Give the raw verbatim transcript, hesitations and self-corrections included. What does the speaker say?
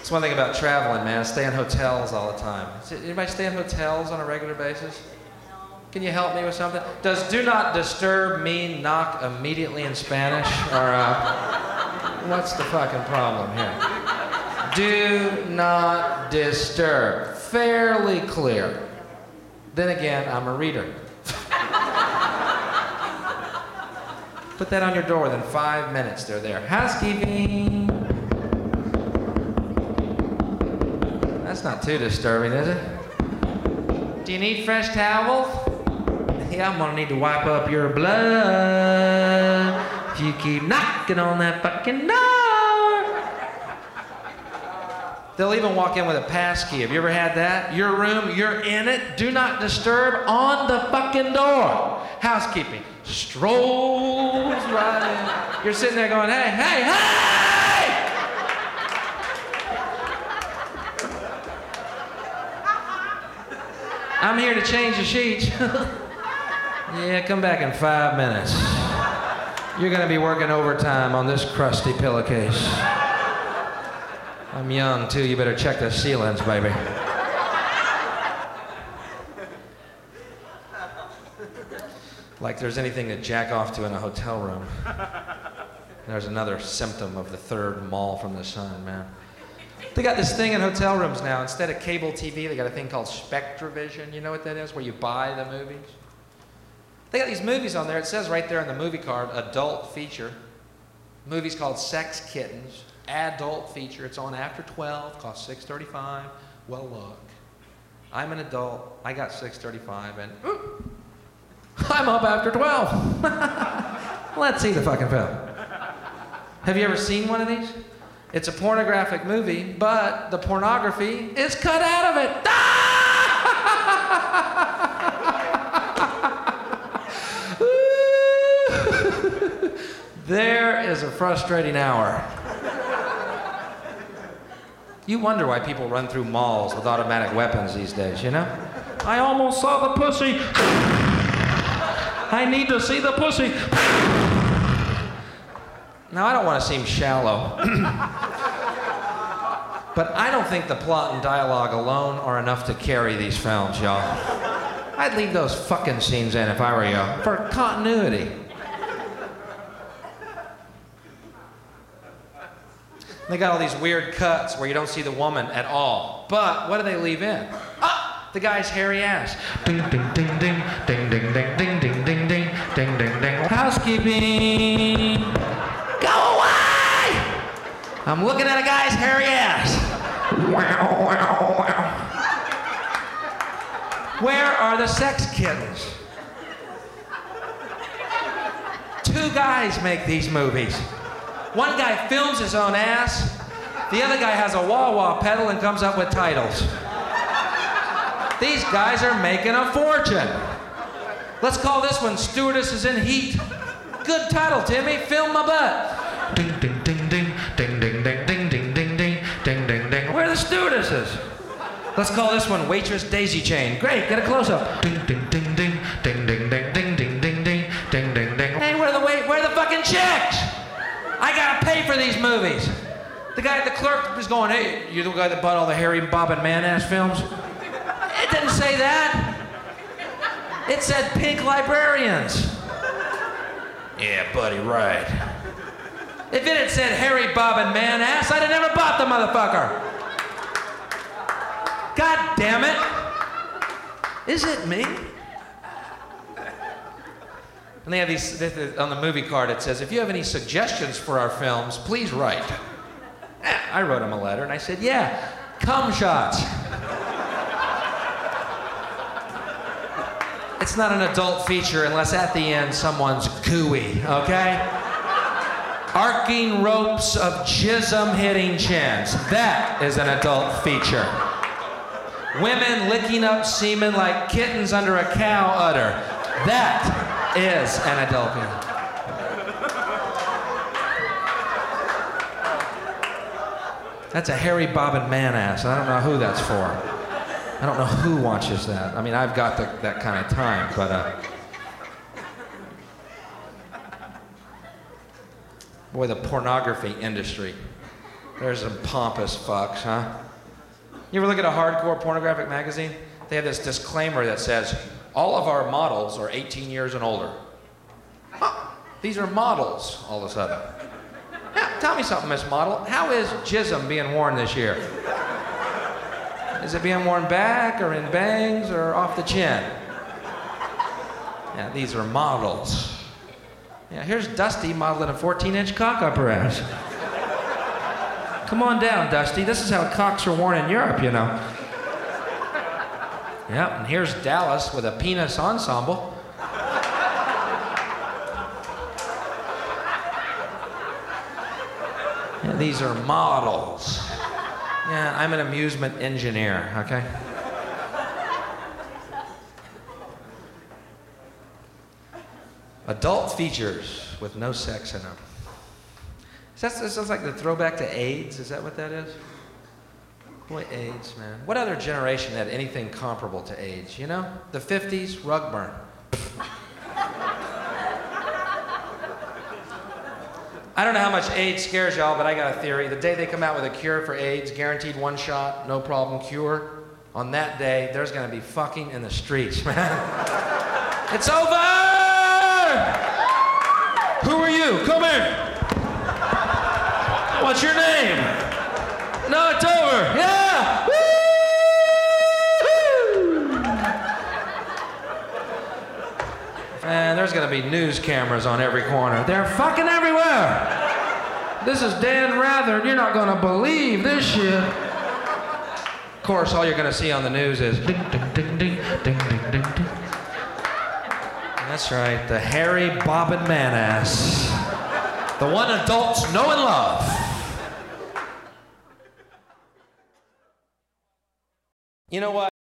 That's one thing about traveling, man. I stay in hotels all the time. Anybody stay in hotels on a regular basis? Can you help me with something? Does do not disturb mean knock immediately in Spanish? Or uh, what's the fucking problem here? Do not disturb. Fairly clear. Then again, I'm a reader. Put that on your door, within five minutes they're there. Housekeeping. That's not too disturbing, is it? Do you need fresh towels? Yeah, I'm gonna need to wipe up your blood if you keep knocking on that fucking door. They'll even walk in with a pass key. Have you ever had that? Your room, you're in it, do not disturb on the fucking door. Housekeeping strolls right in. You're sitting there going, hey, hey, hey! I'm here to change the sheets. Yeah, come back in five minutes. You're gonna be working overtime on this crusty pillowcase. I'm young too, you better check the ceilings, baby. Like there's anything to jack off to in a hotel room. There's another symptom of the third mall from the sun, man. They got this thing in hotel rooms now. Instead of cable T V, they got a thing called SpectraVision. You know what that is? Where you buy the movies. They got these movies on there. It says right there on the movie card, adult feature. Movie's called Sex Kittens. Adult feature. It's on after twelve. Costs six thirty-five. Well, look. I'm an adult. I got six thirty-five, and ooh, I'm up after twelve. Let's see the fucking film. Have you ever seen one of these? It's a pornographic movie, but the pornography is cut out of it. There is a frustrating hour. You wonder why people run through malls with automatic weapons these days, you know? I almost saw the pussy. I need to see the pussy. Now, I don't want to seem shallow, but I don't think the plot and dialogue alone are enough to carry these films, y'all. I'd leave those fucking scenes in if I were you, for continuity. They got all these weird cuts where you don't see the woman at all. But what do they leave in? Ah, the guy's hairy ass. Ding, ding, ding, ding, ding, ding, ding, ding, ding, ding, ding, ding, ding, ding. Housekeeping. Go away! I'm looking at a guy's hairy ass. Wow, wow, wow. Where are the sex kittens? Two guys make these movies. One guy films his own ass. The other guy has a wah-wah pedal and comes up with titles. These guys are making a fortune. Let's call this one Stewardesses in Heat. Good title, Timmy. Film my butt. Ding, ding, ding, ding, ding, ding, ding, ding, ding, ding, ding, ding, ding, ding. Where are the stewardesses? Let's call this one Waitress Daisy Chain. Great, get a close-up. Ding, ding, ding, ding, ding, ding, ding, ding, ding, ding, ding, ding, ding, ding. Hey, where are the wait? Where are the fucking chicks? I gotta pay for these movies. The guy at the clerk was going, hey, you're the guy that bought all the Harry, Bob, and Man-ass films? It didn't say that. It said Pink Librarians. Yeah, buddy, right. If it had said Harry, Bob, and Man-ass, I'd have never bought the motherfucker. God damn it. Is it me? And they have these, on the movie card it says, if you have any suggestions for our films, please write. I wrote him a letter and I said, yeah, cum shots. It's not an adult feature unless at the end someone's gooey, okay? Arcing ropes of jism hitting chins. That is an adult feature. Women licking up semen like kittens under a cow udder. That is an adult film. That's a Harry, Bob, and Man-ass. I don't know who that's for. I don't know who watches that. I mean, I've got the, that kind of time, but uh, boy, the pornography industry. There's some pompous fucks, huh? You ever look at a hardcore pornographic magazine? They have this disclaimer that says, all of our models are eighteen years and older. Huh, these are models, all of a sudden. Yeah, tell me something, Miss Model. How is jism being worn this year? Is it being worn back, or in bangs, or off the chin? Yeah, these are models. Yeah, here's Dusty modeling a fourteen-inch cock up her ass. Come on down, Dusty. This is how cocks are worn in Europe, you know. Yep, and here's Dallas with a penis ensemble. Yeah, these are models. Yeah, I'm an amusement engineer, okay? Adult features with no sex in them. Is that, that sounds like the throwback to AIDS? Is that what that is? Boy, AIDS, man. What other generation had anything comparable to AIDS, you know? The fifties, rug burn. I don't know how much AIDS scares y'all, but I got a theory. The day they come out with a cure for AIDS, guaranteed one shot, no problem cure, on that day, there's gonna be fucking in the streets, man. It's over! Who are you? Come here. What's your name? No, it's over. Yeah! Woo! And there's gonna be news cameras on every corner. They're fucking everywhere. This is Dan Rather, and you're not gonna believe this shit. Of course, all you're gonna see on the news is ding, ding, ding, ding, ding, ding, ding, ding. That's right, the hairy bobbin man ass. The one adults know and love. You know what?